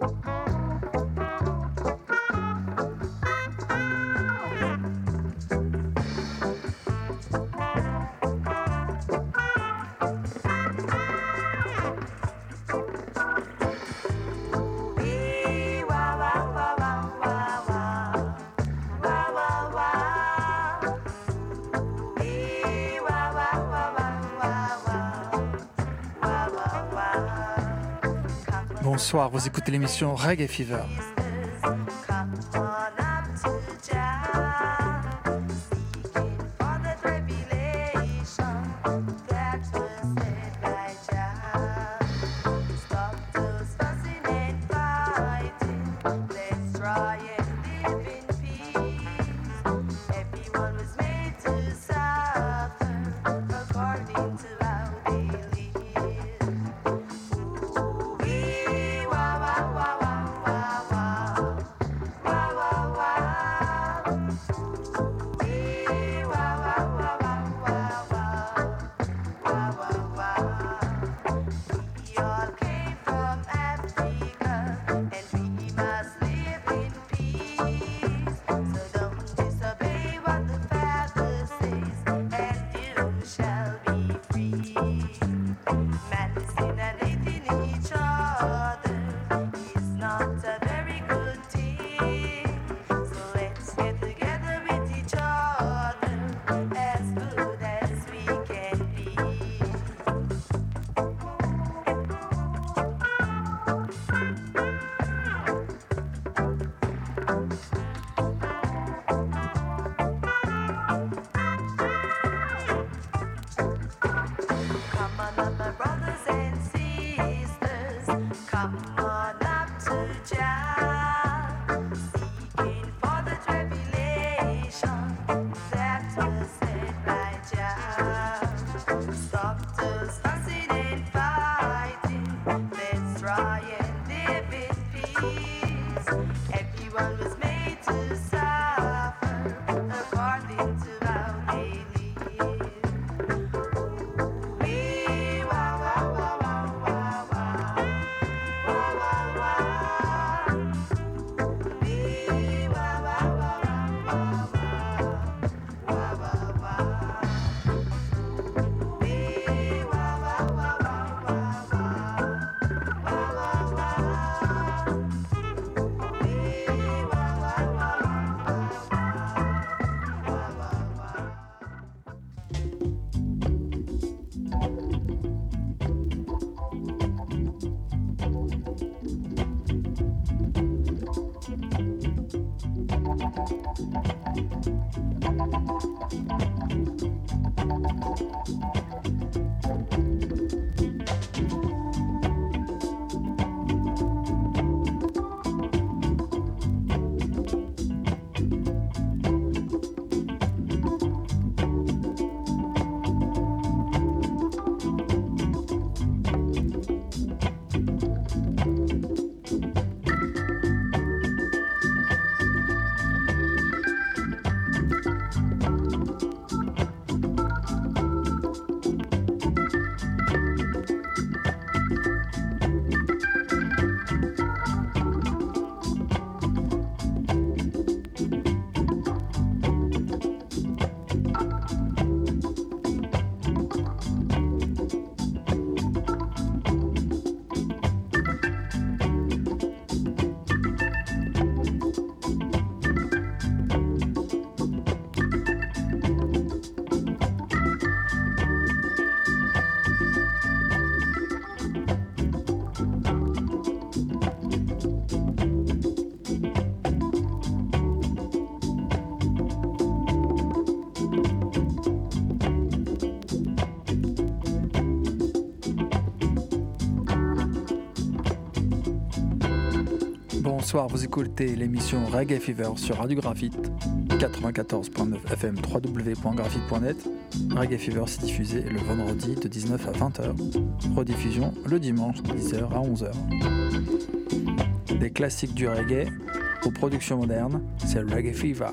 Bonsoir, vous écoutez l'émission Reggae Fever. Bonsoir, vous écoutez l'émission Reggae Fever sur Radio Graphite 94.9 FM www.graphite.net. Reggae Fever s'est diffusé le vendredi de 19 à 20h. Rediffusion le dimanche de 10h à 11h. Des classiques du reggae aux productions modernes, c'est Reggae Fever.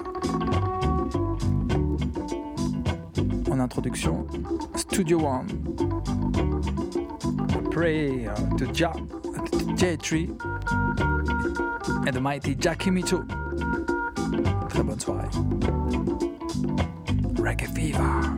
En introduction, Studio One. Pray to J3. et The Mighty Jackie Mittoo. Très bonne soirée. Reggae Fever.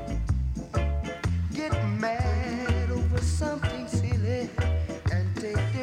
Something silly and take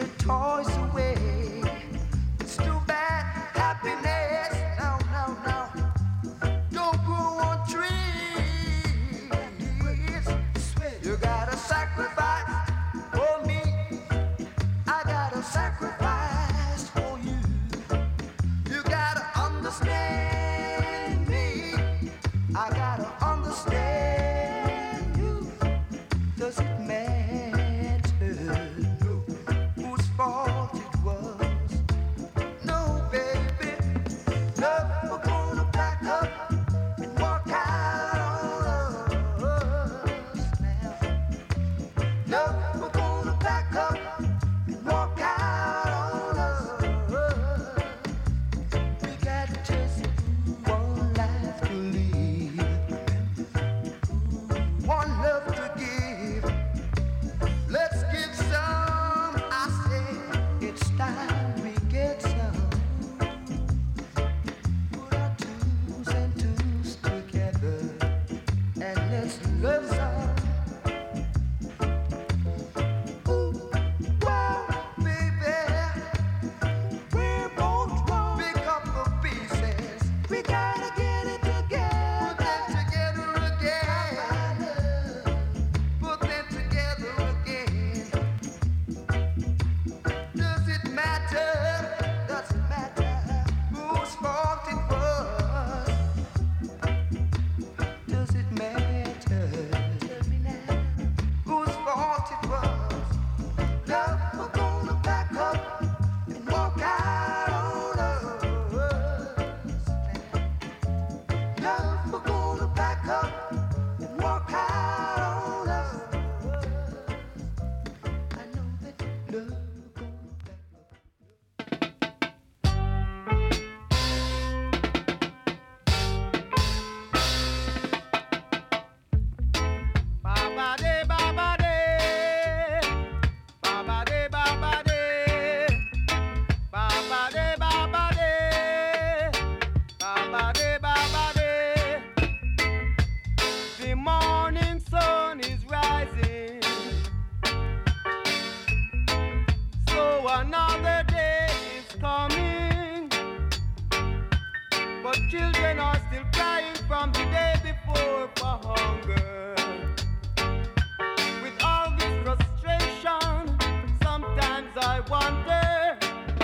But children are still crying from the day before for hunger. With all this frustration, sometimes I wonder,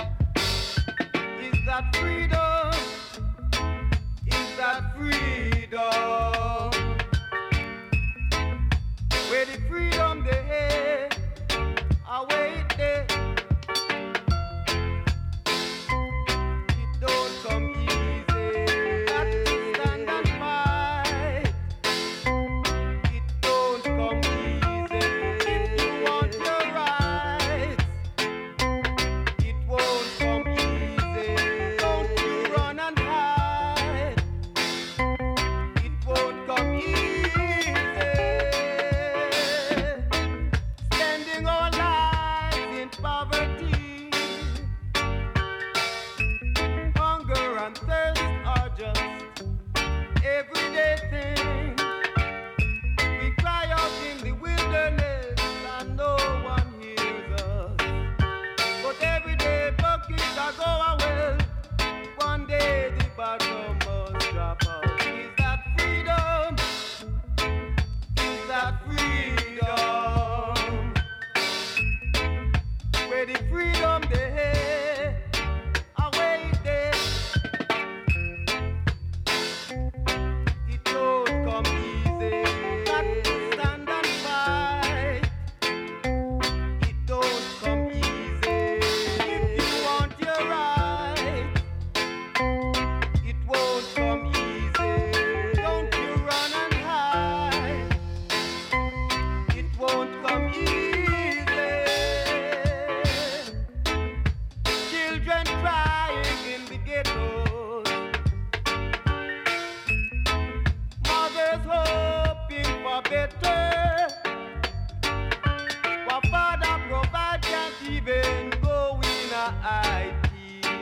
is that freedom? Is that freedom? Where the freedom they away there. It don't come easy. Got to stand and fight. It don't come easy. If you want your rights, it won't come easy. Don't you run and hide. It won't come easy. Spending our lives in poverty, hunger and thirst are just everyday things. We cry out in the wilderness and no one hears us. But every day buckets are going well. One day the bottom must drop out. Is that freedom? Is that freedom? Where the freedom they away there. It don't come easy. Got to stand and fight. It don't come easy. If you want your right, it won't come easy. Don't you run and hide. It won't come easy. Children crying in the ghettos, mothers hoping for better. What father provide can't even go in a IT.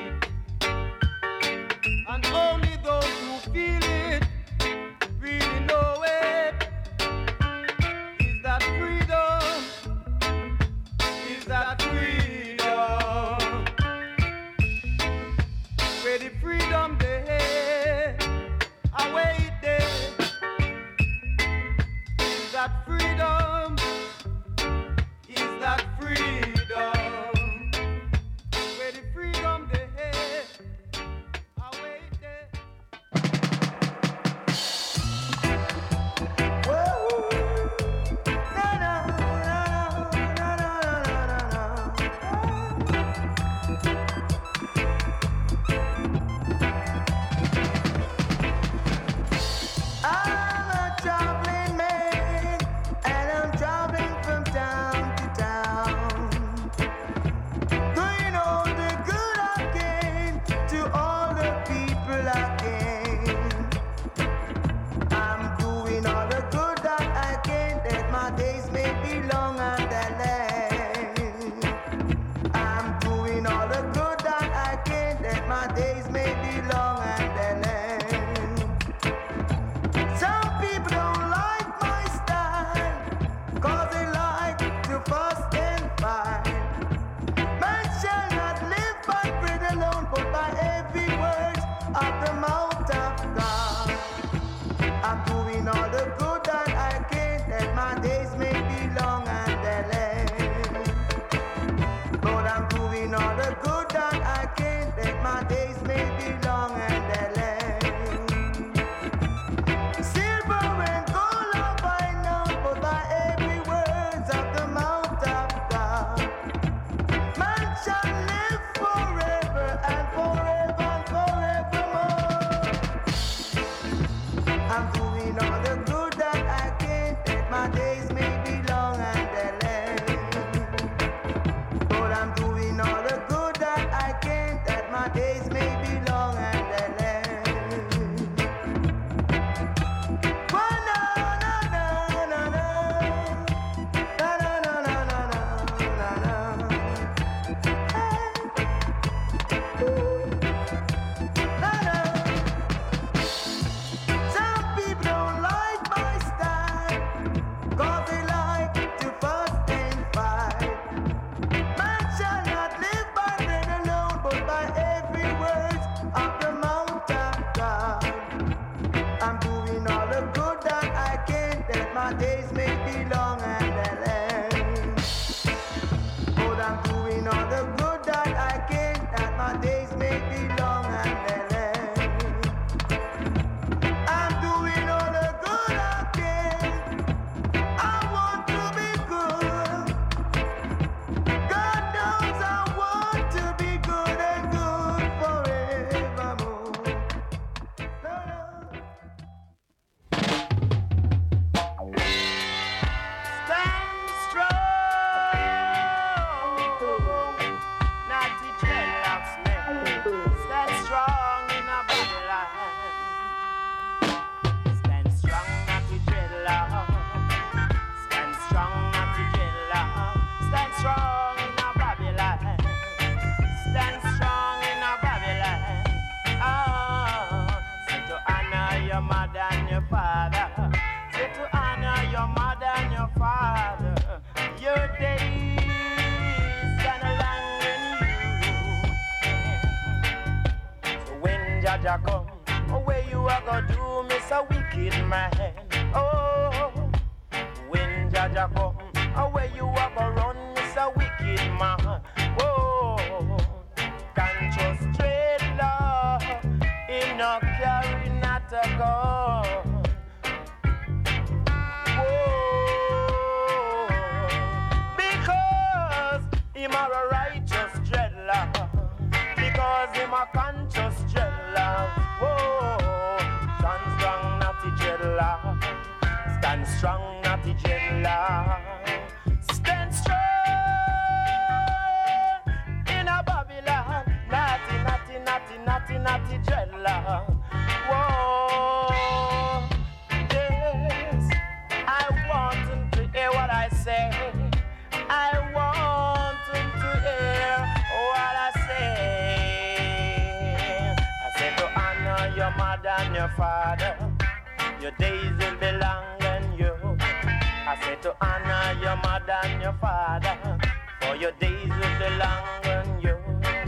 And only those who feel it really know it. Is that freedom? Is that freedom? Where the freedom they away there. Is that freedom? Is that freedom? Where the freedom they away there. I'm a traveling man, and I'm traveling from town to town, doing all the good I can to all the people I can. I'm doing all the good that I can, that my days may be longer than that. I'm doing all the good that I can, that my days may be longer than that. Some people don't like my style, 'cause they like to fuss and fight. I'm doing all the good that I can, that my days may be long and I'm doing all the good I can. I want to be good. God knows I want to be good and good forevermore. Stand strong, not the dreadlocks men. Stand strong in a Babylon. Stand strong, not the dreadlocks. Stand strong, not the dreadlocks. Stand strong in a Babylon. Stand strong in a Babylon. Say to honor your mother and your father. Say to honor your mother and your father. Your days gonna long in you. So when Jaja come, where you are gonna do, Miss a wicked man. Oh, when Jaja come, where you are gonna run, Miss a wicked man. Oh, can't just trade love in no carry not a gun. Because him are a righteous dreadlock. Because him a conscious dreadlock. Whoa, stand strong, not the dreadlock. Stand strong, not the dreadlock. Stand strong in a Babylon. Naughty, naughty, naughty, naughty, naughty dreadlock. Whoa, yes, I want them to hear what I say. I want them to hear what I say. I say to honor your mother and your father. Your days will be long and you. I say to honor your mother and your father. For your days will be long and you.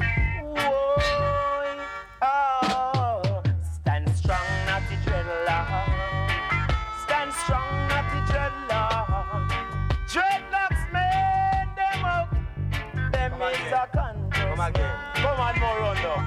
Whoa, oh, stand strong, not the dreadlock. Stand strong, not the dreadlock. Dreadlocks made them up. Them is a conscious. Come again. Come on, more on now.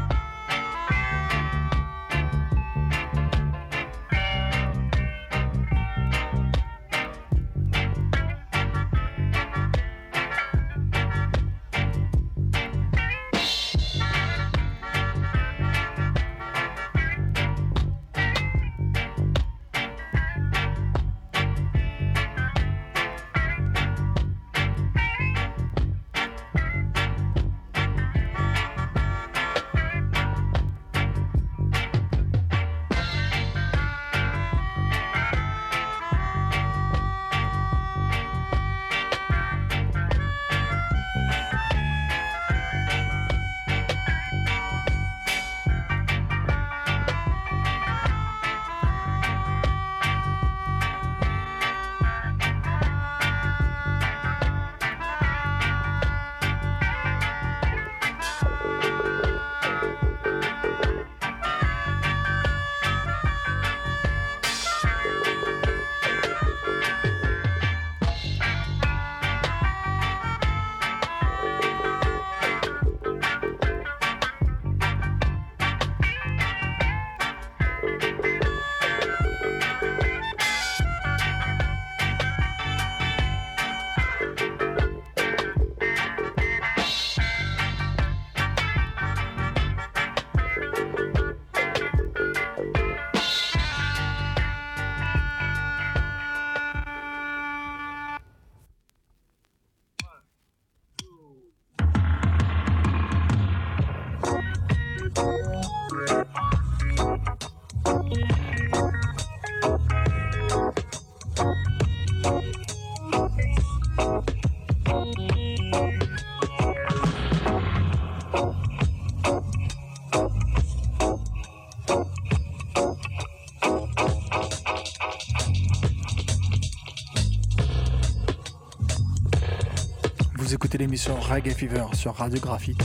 Vous écoutez l'émission Reggae Fever sur Radio Graphite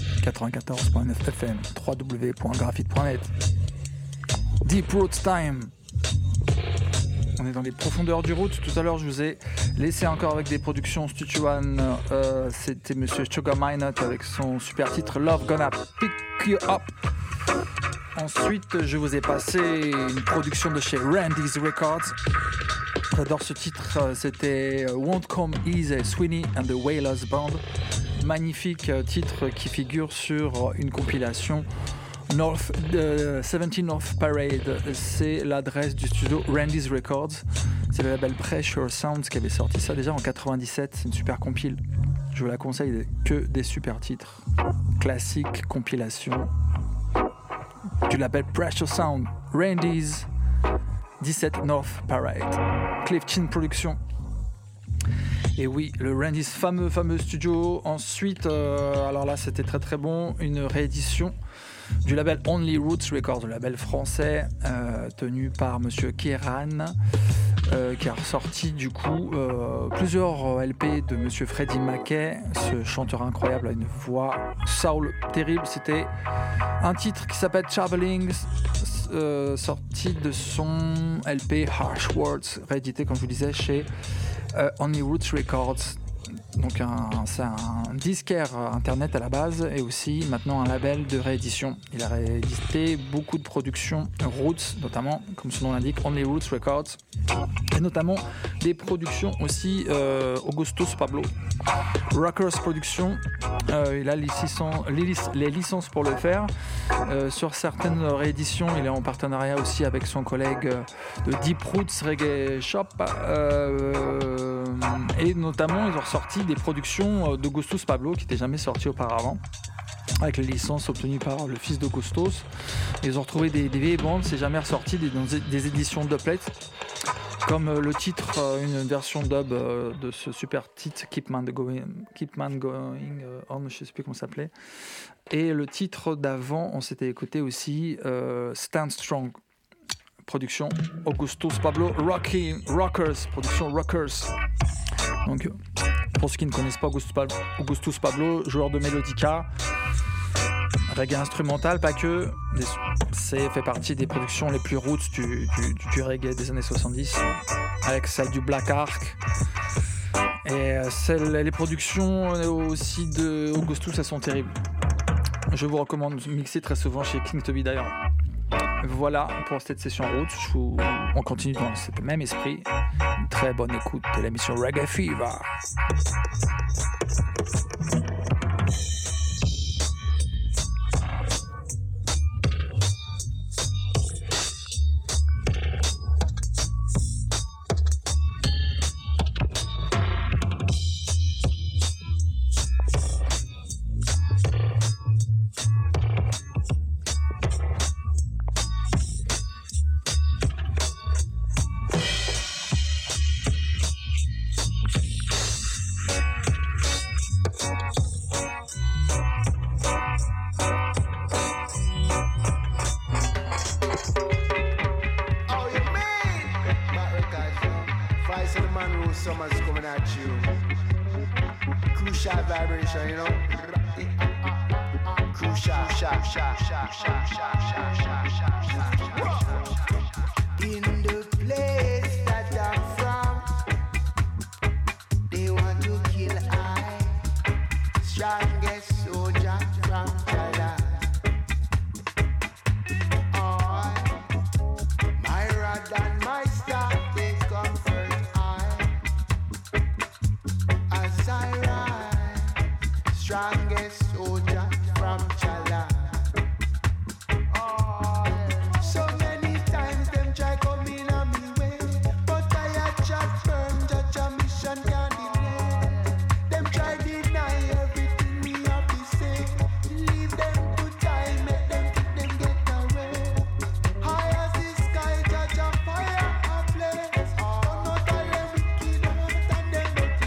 94.9 FM, www.graphite.net. Deep Roots Time. On est dans les profondeurs du route. Tout à l'heure, je vous ai laissé encore avec des productions Studio One. C'était Monsieur Sugar Minot avec son super titre Love Gonna Pick You Up. Ensuite, je vous ai passé une production de chez Randy's Records. J'adore ce titre, c'était Won't Come Easy, Sweeney and the Wailers Band. Magnifique titre qui figure sur une compilation 17 North Parade. C'est l'adresse du studio Randy's Records. C'est le label Pressure Sounds qui avait sorti ça déjà en 97. C'est une super compile. Je vous la conseille, que des super titres. Classique, compilation du label Pressure Sound. Randy's 17 North Parade. Cliff Chin Production. Et oui, le Randy's fameux studio. Ensuite, alors là c'était très très bon, une réédition du label Only Roots Records, le label français tenu par Monsieur Kieran, qui a ressorti du coup plusieurs LP de Monsieur Freddie Mackay, ce chanteur incroyable a une voix soul terrible. C'était un titre qui s'appelle Traveling, sorti de son LP Harsh Words, réédité comme je vous disais chez Only Roots Records. Donc c'est un disquaire internet à la base et aussi maintenant un label de réédition. Il a réédité beaucoup de productions Roots, notamment comme son nom l'indique, Only Roots Records, et notamment des productions aussi Augustus Pablo, Rockers Productions. Il a les licences pour le faire. Sur certaines rééditions, il est en partenariat aussi avec son collègue de Deep Roots Reggae Shop, et notamment ils ont ressorti des productions d'Augustus Pablo qui n'étaient jamais sorties auparavant, avec les licences obtenues par le fils d'Augustus. Ils ont retrouvé des vieilles bandes, c'est jamais ressorti, des éditions dubplate, comme le titre, une version dub de ce super titre Keep Man Going On, je sais plus comment ça s'appelait. Et le titre d'avant, on s'était écouté aussi Stand Strong, production Augustus Pablo, Rockers, production Rockers. Donc, pour ceux qui ne connaissent pas Augustus Pablo, joueur de Melodica, reggae instrumental, pas que, c'est fait partie des productions les plus roots du reggae des années 70, avec celle du Black Ark. Et les productions aussi de Augustus, elles sont terribles. Je vous recommande de mixer très souvent chez King Toby d'ailleurs. Voilà pour cette session route. On continue dans ce même esprit. Une très bonne écoute de l'émission Reggae Fever.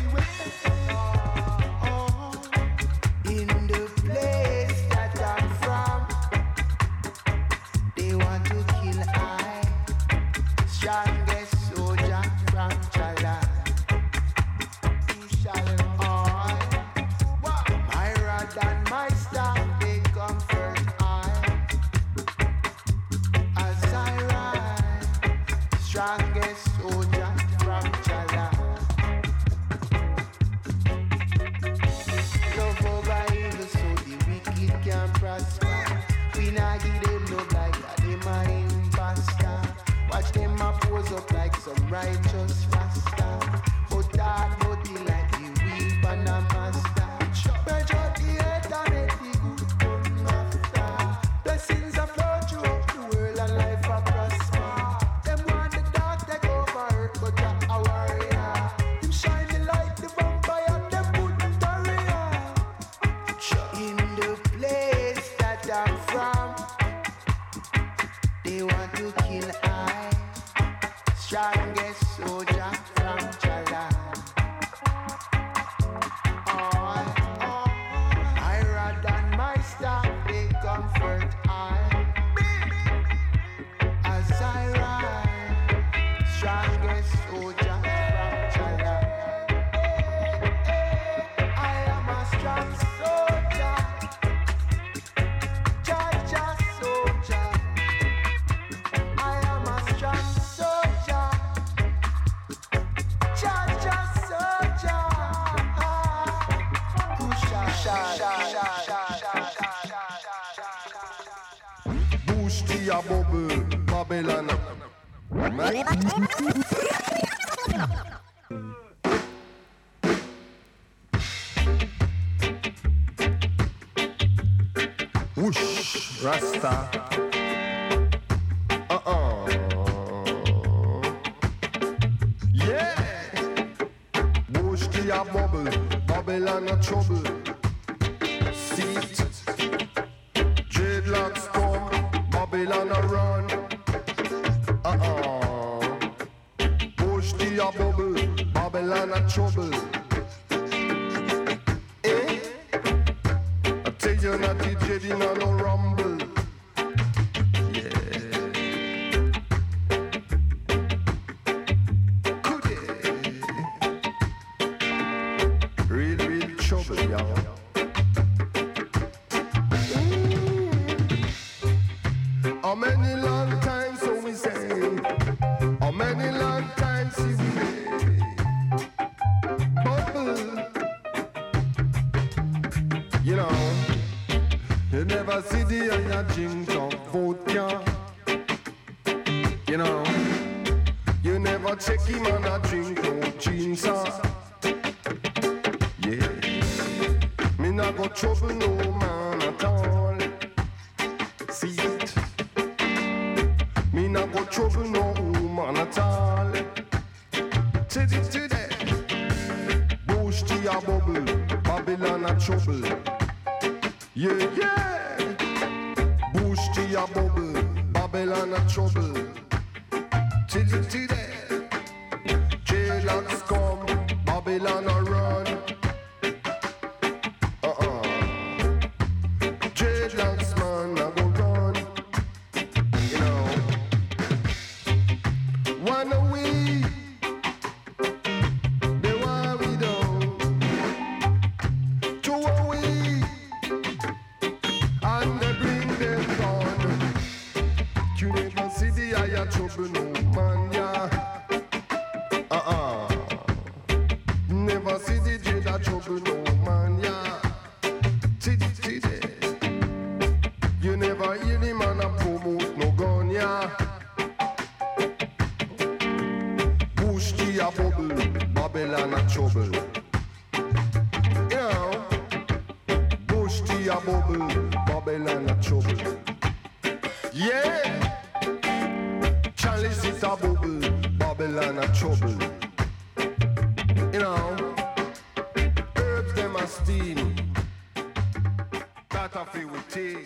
In the place that I'm from. prosper. We not give them no like that, them a imposter. Watch them a pose up like some righteous rasta. But that body like the weep and a master. Measure the head and let the good come after. Blessings are flow throughout the world and life a prosper. Them want the dark take over earth, but Jah a warrior. Him shine the light, the vampire, them put barrier. In the place that I'm from, they want to kill I, strongest soldier from Jalan. I rather than my staff, they comfort I. As I ride, strongest soldier from Jalan. I am a strong soldier, Jaja soldier. I am a strong soldier, Jaja soldier. Bouge qui a bobbe, Babylon. Whoosh, Rasta. Yeah. Bouge qui a bobbe, Babylon a trouble. Seat. Dreadlocks come, Babylon a run. Push the a bubble, Babylon a trouble. Eh? I tell you not the dreading no rumble. Yeah. Could it? Real trouble, y'all. How many long times so we say? How many long times see we say? Bubble. You know, you never see the other drink of vodka. You know, you never check him on a drink no jeans. Yeah, me not go trouble no man at all. See it. Me not go trouble no woman at all. Today, Bush tea a bubble, Babylon a trouble. Yeah. Bush tea a bubble, Babylon a trouble. Today, Dreadlocks come, Babylon a run. Dreadlocks man a go run. You know. One away, the one we don't. Two away, and they bring them down. You never see the higher trouble, no man, yeah. Never see the dread trouble, no man, yeah. Today, you never hear the man a promote no gun, yeah. A bubble, Babylon a trouble. Yeah, Bush tea a bubble, Babylon a trouble. Yeah, Chalice it a bubble, Babylon a trouble. You know, herbs them a steam, that a feel with tea.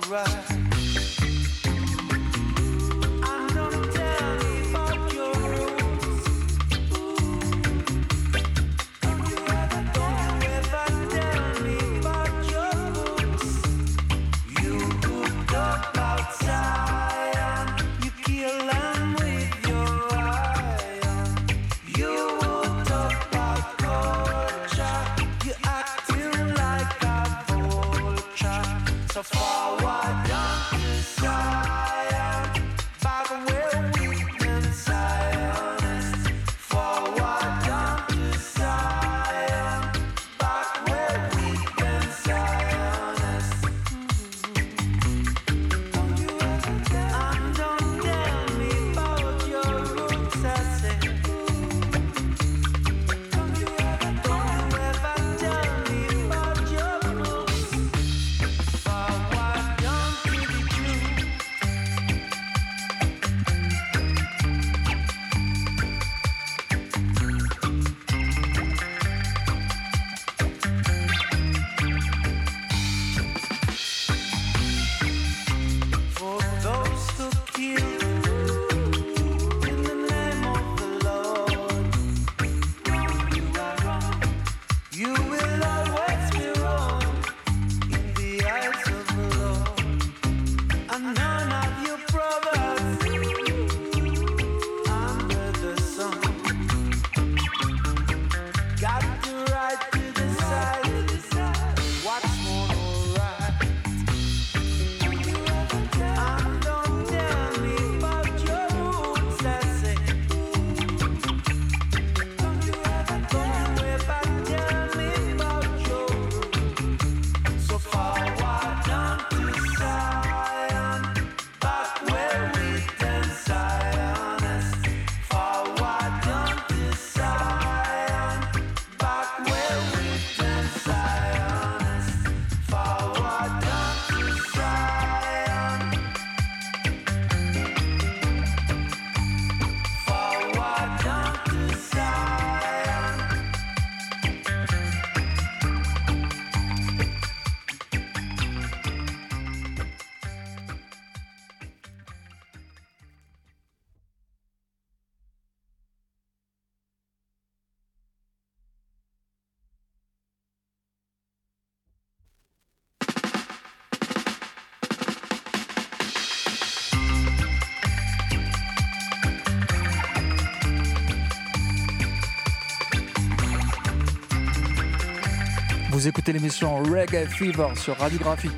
Vous écoutez l'émission Reggae Fever sur Radio Graphite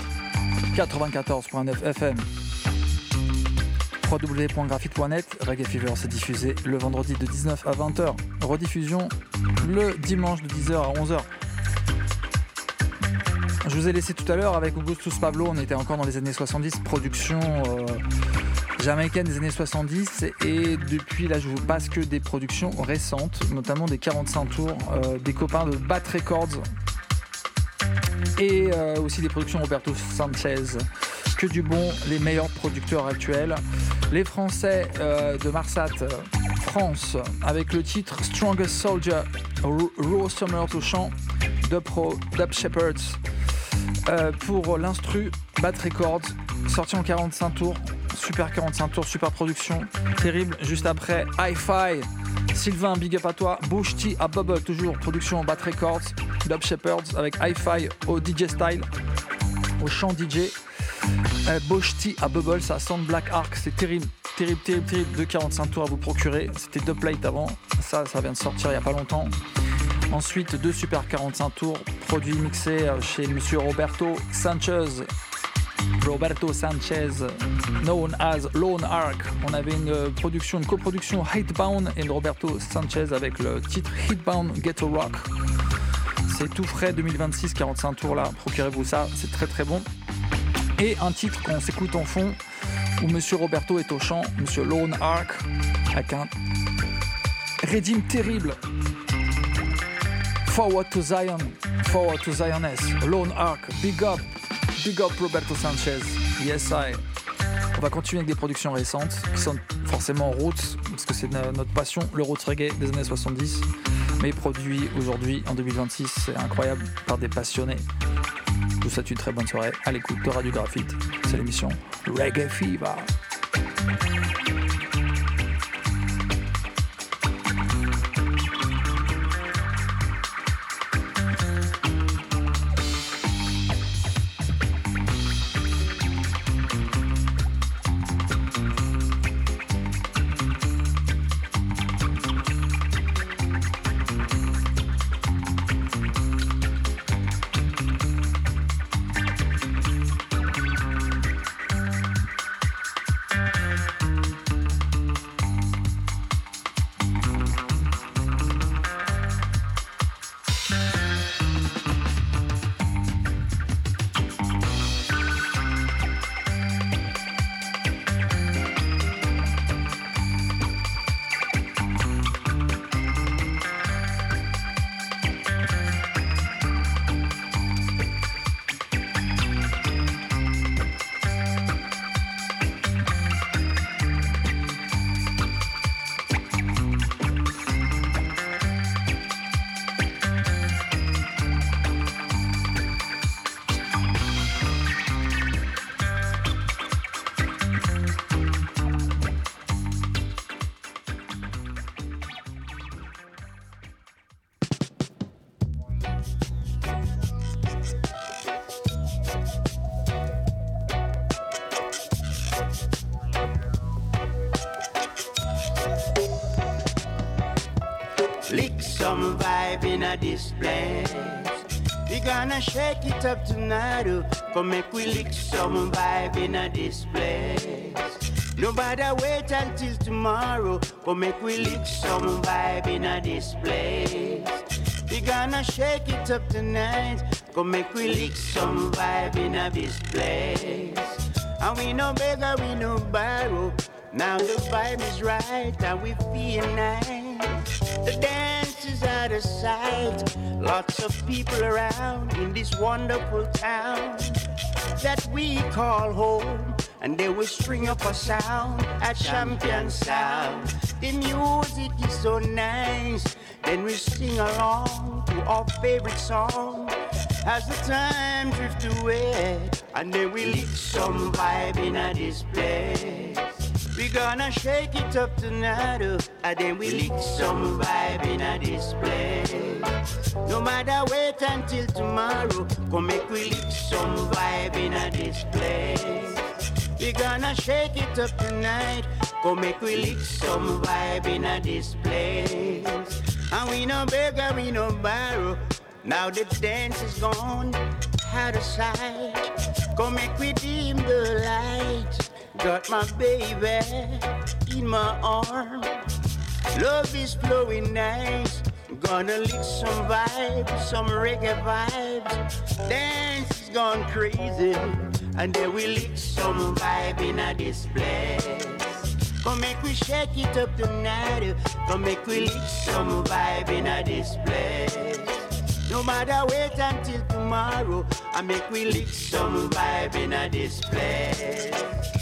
94.9 FM. www.graphite.net. Reggae Fever s'est diffusé le vendredi de 19 à 20h. Rediffusion le dimanche de 10h à 11h. Je vous ai laissé tout à l'heure avec Augustus Pablo, on était encore dans les années 70, production jamaïcaine des années 70, et depuis là je vous passe que des productions récentes, notamment des 45 tours des copains de Bat Records et aussi des productions Roberto Sanchez. Que du bon, les meilleurs producteurs actuels. Les Français de Marsat France avec le titre Strongest Soldier, Raw Summer au chant, Dub Shepherds. Pour l'instru, Bat Records, sorti en 45 tours, super 45 tours, super production, terrible. Juste après, Hi-Fi, Sylvain, big up à toi, Bush T à Bubble, toujours production Bat Records, Dub Shepherds avec Hi-Fi au DJ style, au chant DJ. Bush T à Bubble, ça Sound Black Ark, c'est terrible, de 45 tours à vous procurer. C'était Dubplate avant, ça vient de sortir il n'y a pas longtemps. Ensuite, 2 super 45 tours, produits mixés chez monsieur Roberto Sanchez, known as Lone Ark. On avait une coproduction Hitbound et Roberto Sanchez avec le titre Hitbound Ghetto Rock. C'est tout frais, 2026, 45 tours là, procurez-vous ça, c'est très très bon. Et un titre qu'on s'écoute en fond, où monsieur Roberto est au chant, monsieur Lone Ark, avec un rythme terrible. Forward to Zioness, Lone Ark, big up Roberto Sanchez, yes I. On va continuer avec des productions récentes qui sont forcément roots, parce que c'est notre passion, le roots reggae des années 70, mais produit aujourd'hui en 2026, c'est incroyable, par des passionnés. Je vous souhaite une très bonne soirée à l'écoute de Radio Graphite. C'est l'émission Reggae Fever. Lick some vibe in a this place. We gonna shake it up tonight, oh. Come make we lick some vibe in a this place. Nobody wait until tomorrow. Come make we lick some vibe in a this place. We gonna shake it up tonight. Come make we lick some vibe in a this place. And we no beggar, we no borrow. Now the vibe is right and we feel nice. The dance is out of sight. Lots of people around in this wonderful town that we call home. And they will string up a sound, a champion sound. The music is so nice. Then we sing along to our favorite song as the time drifts away. And then we lick some vibe in a this place. We gonna shake it up tonight, oh, and then we lick some vibe in a this place. No matter wait until tomorrow, come make we lick some vibe in a this place. We gonna shake it up tonight, come make we lick some vibe in a this place. And we no beggar, we no borrow. Now the dance is gone, out of sight. Come make we dim the light. Got my baby in my arm. Love is flowing nice. Gonna lick some vibes, some reggae vibes. Dance is gone crazy. And then we lick some vibe in a this place. Come make we shake it up tonight. Come make we lick some vibe in a this place. No matter wait until tomorrow, I make we lick some vibe in a this place.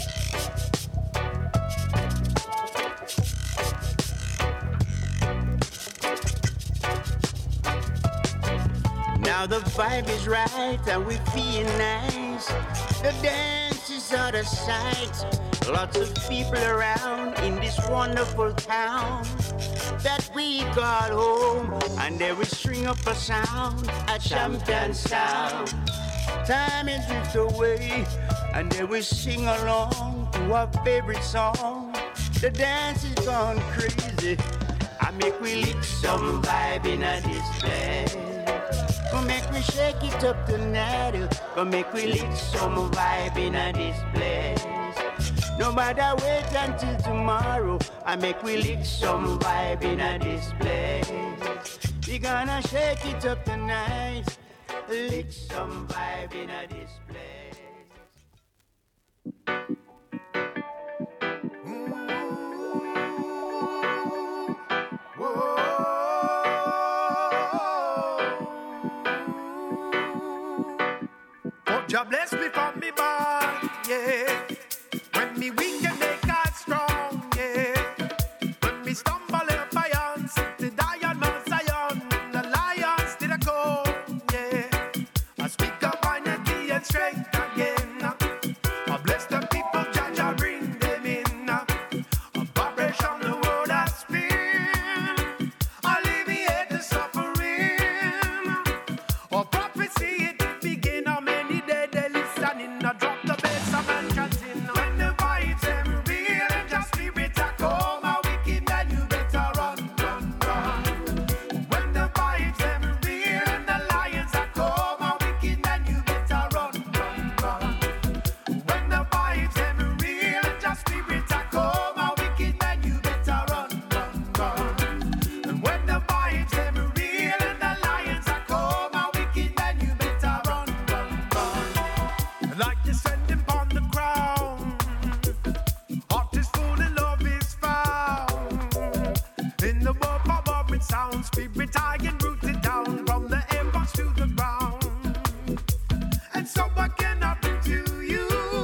Now the vibe is right and we feel nice. The dance is out of sight. Lots of people around in this wonderful town that we call home. And they will string up a sound, a champion sound. Time is drift away and they will sing along to our favorite song. The dance is gone crazy. I make we lick some vibe in a display. Come make me shake it up tonight. Come make we lick some vibe in a this place. No matter wait until tomorrow, I make we lick some vibe in a this place. We gonna shake it up tonight. Lick some vibe in a this place. Jah bless me from me born, yeah. When me weak and make God strong, yeah. When me stumble up iron, sit the die on Mount Zion, the lions did a go, yeah. I speak up on the like descending upon the ground. Heart is full and love is found. In the world of bubbling sound, spirit high and rooted down from the heavens to the ground. And so I cannot bring to you.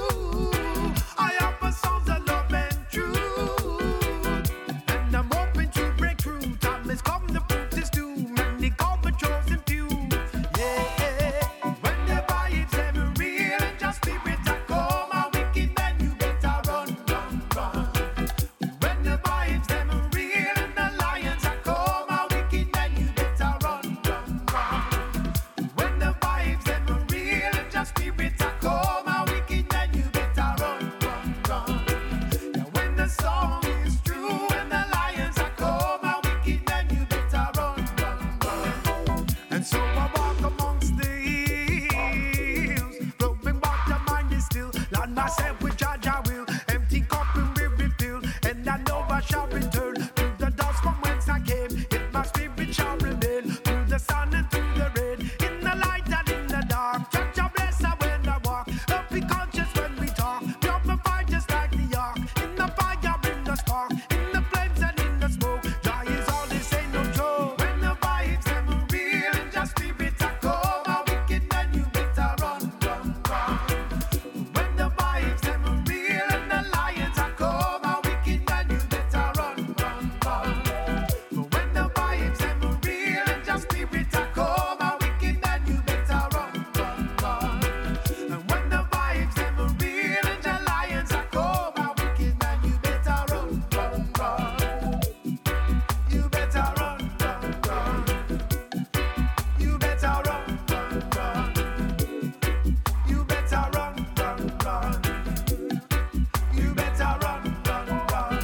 I offer songs of love and truth. And I'm hoping to break through. Time has come, the fruit is due. Many call the chosen few. Yeah, when the vibes them real and just spirit I come out wicked, then you better run, run, run. When the vibes them real and the lions I come out wicked, then you better run, run, run. When the vibes them real and just spirit I come out wicked, then you better run, run, run. Yeah, when the song is true and the lions I come out wicked, then you better run, run, run. And so I walk amongst the hills, flowing water, mind is still. Land myself with Jah I will, empty cup and will refill. And I know I shall return to the dust from whence I came. If my spirit shall remain through the sun and through the rain, in the light and in the dark. Jah bless her when I walk. Don't be conscious when we talk. Drop my fire just like the ark. In the fire, in the spark, in the flames and in the smoke. Jah is all this, ain't no joke. When the vibes them real and just spirit I come out wicked, then you better run, run, run. When the vibes them real and the lions I come out wicked, then you better run, run, run. When the vibes them real and just spirit I come out wicked, then you better run, run, run. And when the vibes them real and the lions I come out wicked, then you better run, run, run. You better run, run, run. You better run, run, run. You better run, run, run. You better run, run, run.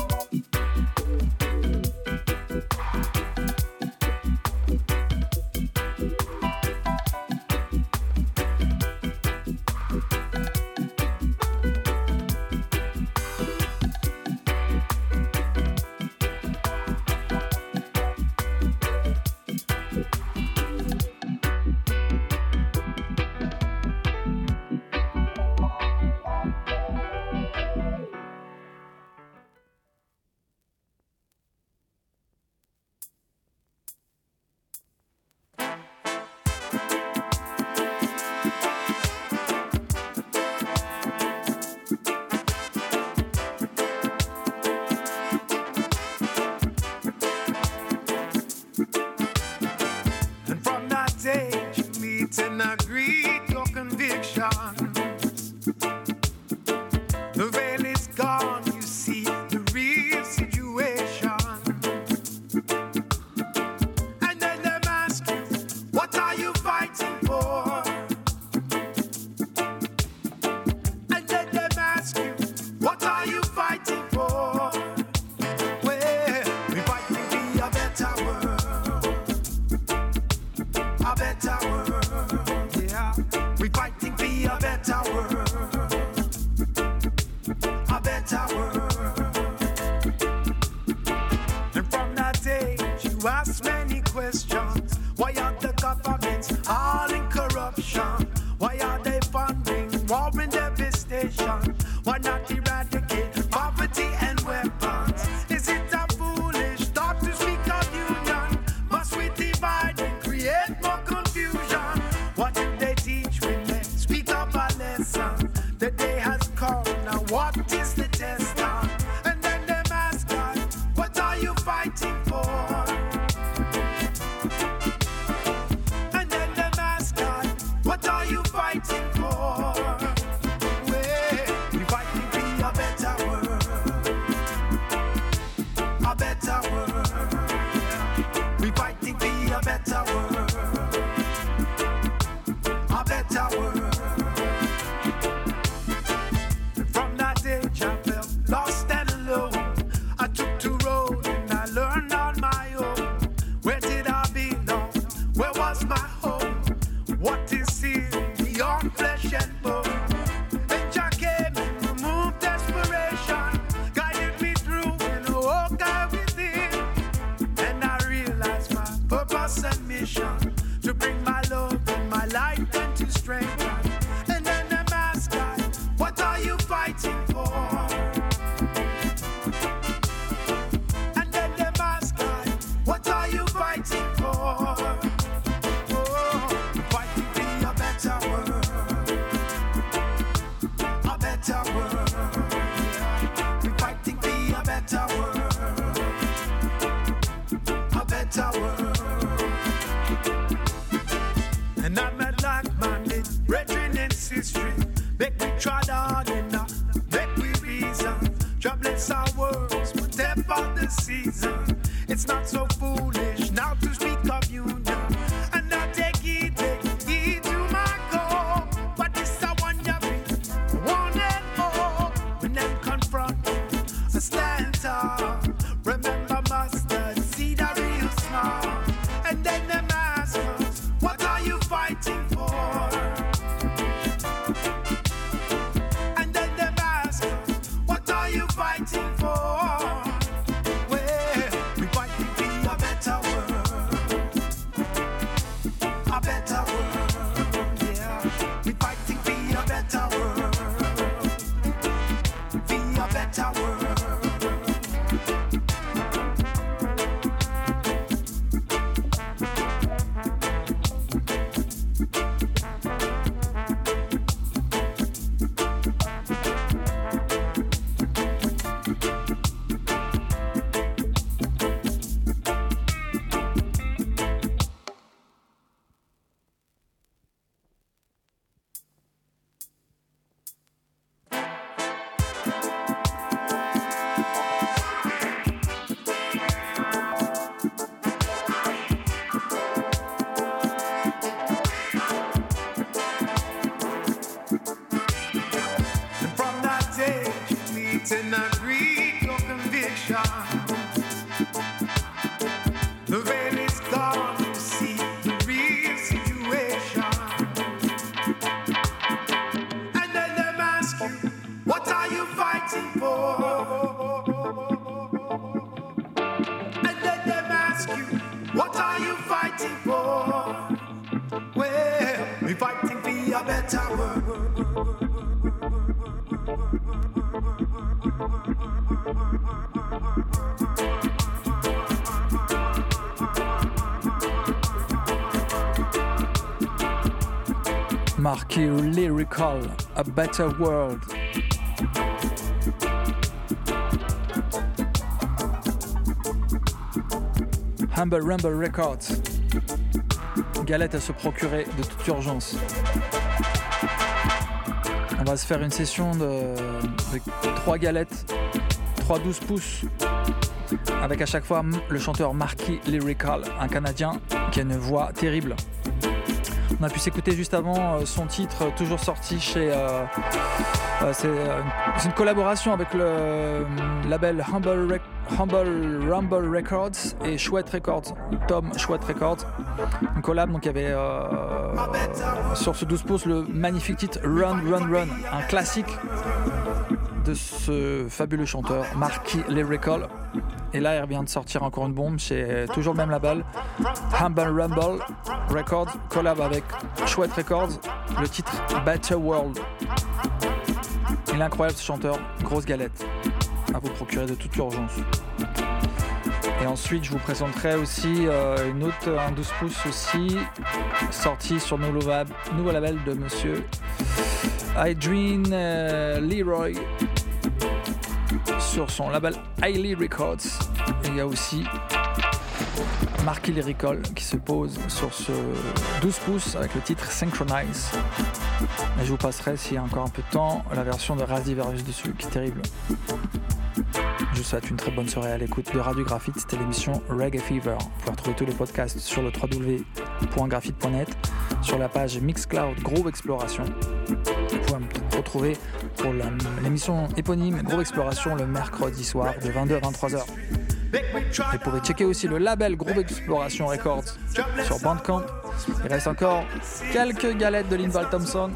And from that day you meet and agree your convictions. The veil is gone, you see the real situation. And then them ask you, what are you fighting for? And then them ask you, what are you fighting for? Well, we fighting for a better world. A better world, yeah. We fighting for a better world. A better world. And from that age, you ask many questions. Why are the governments all in corruption? Why are they funding war and devastation? Why not eradicate poverty and weapons? Is it a foolish thought to speak of union? Must we divide and create more confusion? What if they teach women? Speak of a lesson. The day has come, now what is the test on? And then them ask God, what are you fighting for? And then them ask God, what are you fighting for? Well, we fighting for a better world. A better world. We fighting for a better world. A better world. From that day trod on in make we reason. God bless our words, whatever the season. It's not so foolish now to speak of union. And now take heed to my call. But this I want you be one and all. When them confront, I stand tall. Remember mustard seed are real small. And then them ask us, what are you fighting for? And then them ask us, what are you fighting for? Well, we fighting for a better world. A better world, yeah. We fighting for a better world. For a better world. And agree your conviction. The veil is gone to see the real situation. And then they ask you, what are you fighting for? And then they ask you, what are you fighting for? Well, we're fighting for a better world. Marquis Lyrical, A Better World. Humble Rumble Records. Galette à se procurer de toute urgence. On va se faire une session de 3 galettes, 3 12 pouces, avec à chaque fois le chanteur Marquis Lyrical, un Canadien qui a une voix terrible. On a pu s'écouter juste avant son titre, toujours sorti chez... c'est une collaboration avec le label Humble Rumble Records et Chouette Records, Tom Chouette Records. Une collab, donc il y avait sur ce 12 pouces le magnifique titre Run Run Run, un classique de ce fabuleux chanteur Marquis Lyrical. Et là, il vient de sortir encore une bombe chez toujours le même label, Humble Rumble Records, collab avec Chouette Records, le titre Better World. Il est incroyable ce chanteur, grosse galette, à vous procurer de toute urgence. Et ensuite, je vous présenterai aussi un 12 pouces aussi, sorti sur le nouveau label de monsieur Adrian Leroy, sur son label Hailey Records. Et il y a aussi Marquis Lyrical qui se pose sur ce 12 pouces avec le titre Synchronize. Et je vous passerai, s'il y a encore un peu de temps, la version de Ras Diverus dessus, qui est terrible. Je vous souhaite une très bonne soirée à l'écoute de Radio Graphite. C'était l'émission Reggae Fever. Vous pouvez retrouver tous les podcasts sur le www.graphite.net, sur la page Mixcloud Groove Exploration. Vous pouvez me retrouver pour l'émission éponyme Groove Exploration le mercredi soir de 22 à 23h. Vous pouvez checker aussi le label Groove Exploration Records sur Bandcamp. Il reste encore quelques galettes de Linval Thompson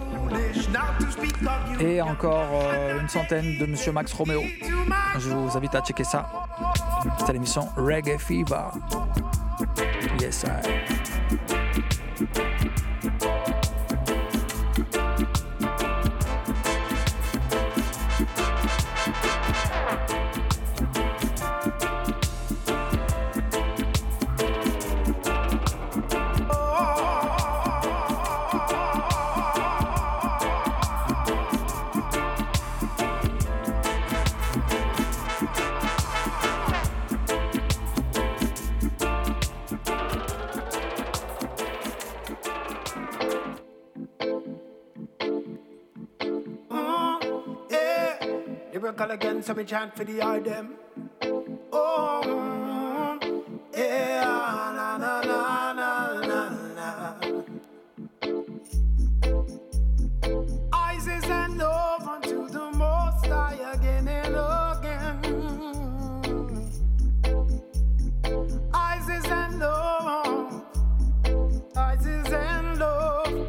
et encore une centaine de Monsieur Max Romeo. Je vous invite à checker ça. C'était l'émission Reggae Fever. Yes, sir. lyrical again, so me chant for the item. Oh, yeah, na na na na na na. Isis and love unto the Most High again and again. Isis and love, Isis and love.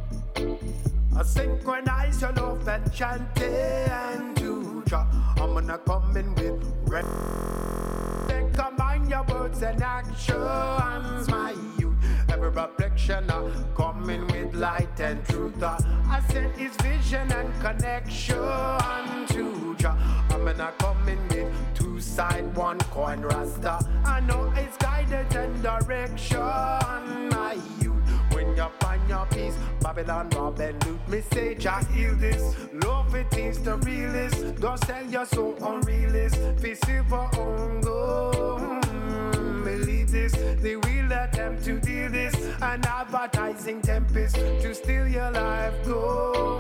I synchronize your love and chant it and do ja. I'm gonna come in with rep. Then combine your words and actions, my youth. Every reflection coming with light and truth. I said it's vision and connection to ja. I'm gonna come in with two side, one coin rasta. I know it's guidance and direction, my youth. When you find your peace, Babylon, rob and loot. Me say, just heal this. Love it is the realest. Don't sell your soul on realist. Be silver on gold. Believe this. They will attempt to deal this. An advertising tempest to steal your life gold.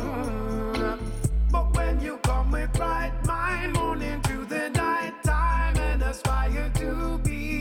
But when you come with right mind, morning to the night time, and aspire to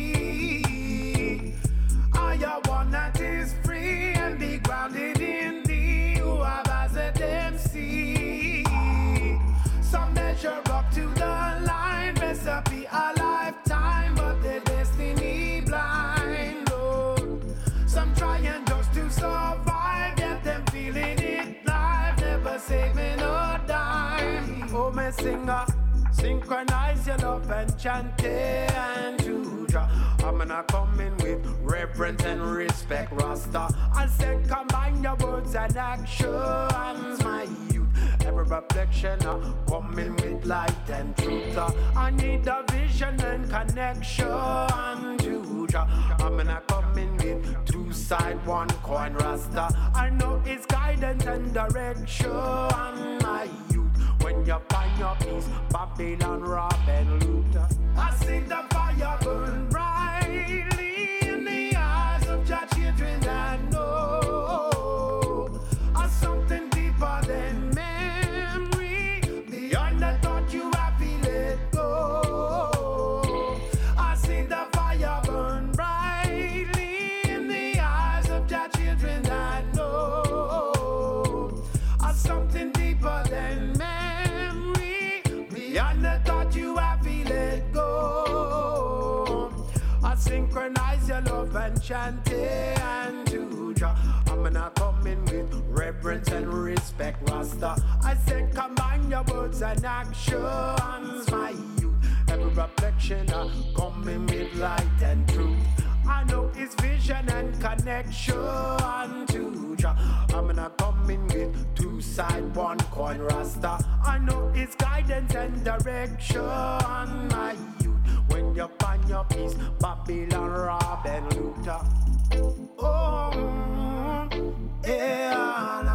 be, are you one that is free and be grounded in thee, who have as a MC? Some measure up to the line, recipe a lifetime, but their destiny blind, Lord. Some trying just to survive, yet them feeling it live, never saving a dime. Oh, my singer, synchronize your love and chant it and do ja. I'm gonna come in with reverence and respect, Rasta. I said combine your words and actions, my youth. Every reflection coming with light and truth. I need a vision and connection to ja. I'm gonna come in with two side, one coin, Rasta. I know it's guidance and direction, my youth. When you find your peace, Babylon, rob and loot. I see the fire burn brightly in the eyes of your children that know something deeper than memory, beyond the thought you have to let go. I see the fire burn brightly in the eyes of your children that know something deeper than memory, beyond the thought you have to let go. I synchronize your love and chant it and do ja. I'm gonna come in with reverence and respect, Rasta. I said combine your words and actions, my youth. Every reflection coming with light and truth. I know it's vision and connection to ja. I'm gonna come in with two side, one coin, Rasta. I know it's guidance and direction, my youth. When you find your peace, Babylon, rob and loot. Oh, yeah.